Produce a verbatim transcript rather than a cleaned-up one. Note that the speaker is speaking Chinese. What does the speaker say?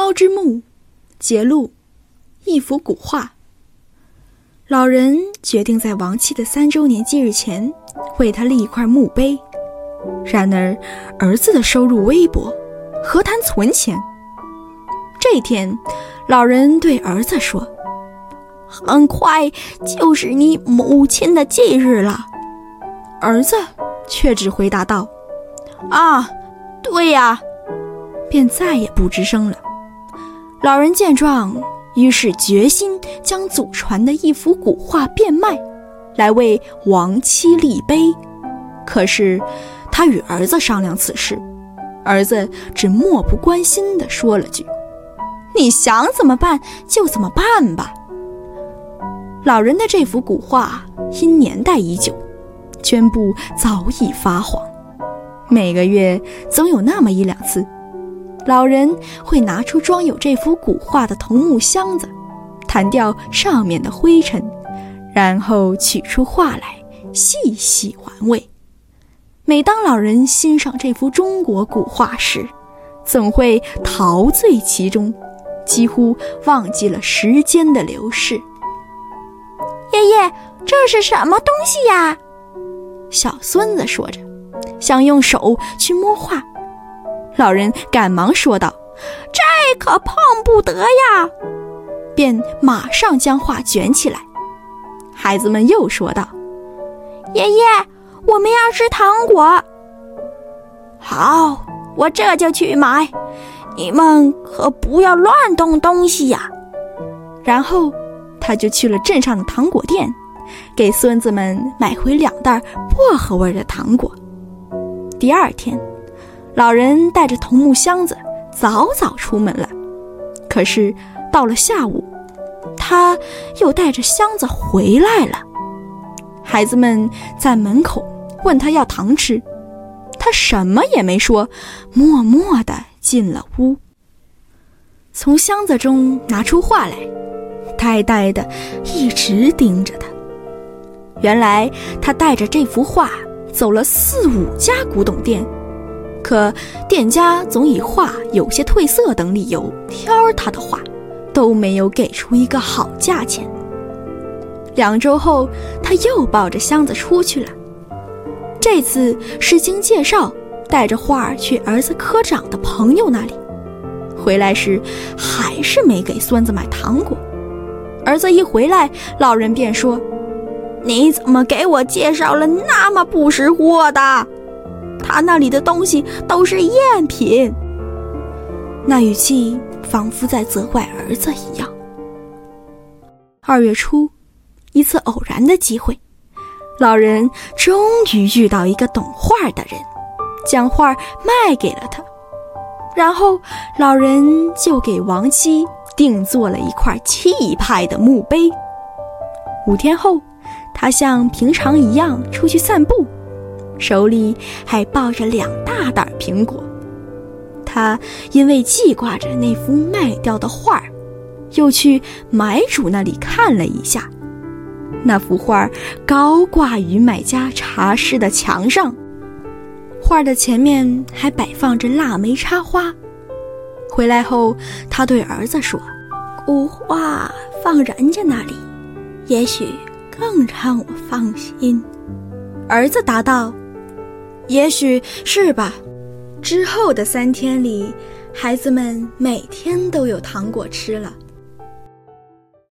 高之墓，节录，一幅古画。老人决定在亡妻的三周年忌日前为他立一块墓碑。然而儿子的收入微薄，何谈存钱？这天，老人对儿子说，很快就是你母亲的忌日了。儿子却只回答道，啊，对呀，便再也不吱声了。老人见状，于是决心将祖传的一幅古画变卖，来为亡妻立碑。可是他与儿子商量此事，儿子只漠不关心地说了句，你想怎么办就怎么办吧。老人的这幅古画因年代已久，绢布早已发黄，每个月总有那么一两次，老人会拿出装有这幅古画的桐木箱子，弹掉上面的灰尘，然后取出画来细细玩味。每当老人欣赏这幅中国古画时，总会陶醉其中，几乎忘记了时间的流逝。爷爷，这是什么东西呀？小孙子说着，想用手去摸画。老人赶忙说道，这可碰不得呀，便马上将画卷起来。孩子们又说道，爷爷，我们要吃糖果。好，我这就去买，你们可不要乱动东西呀。然后他就去了镇上的糖果店，给孙子们买回两袋薄荷味的糖果。第二天，老人带着桐木箱子早早出门了。可是到了下午，他又带着箱子回来了。孩子们在门口问他要糖吃，他什么也没说，默默地进了屋。从箱子中拿出画来，呆呆地一直盯着他。原来他带着这幅画走了四五家古董店，可店家总以画有些褪色等理由挑他的画，都没有给出一个好价钱。两周后，他又抱着箱子出去了。这次是经介绍，带着画去儿子科长的朋友那里。回来时还是没给孙子买糖果。儿子一回来，老人便说，你怎么给我介绍了那么不识货的？他那里的东西都是赝品。那语气仿佛在责怪儿子一样。二月初，一次偶然的机会，老人终于遇到一个懂画的人，将画卖给了他。然后老人就给亡妻定做了一块气派的墓碑。五天后，他像平常一样出去散步，手里还抱着两大袋苹果。他因为记挂着那幅卖掉的画，又去买主那里看了一下。那幅画高挂于买家茶室的墙上，画的前面还摆放着腊梅插花。回来后，他对儿子说，古画放人家那里，也许更让我放心。儿子答道，也许是吧。之后的三天里，孩子们每天都有糖果吃了。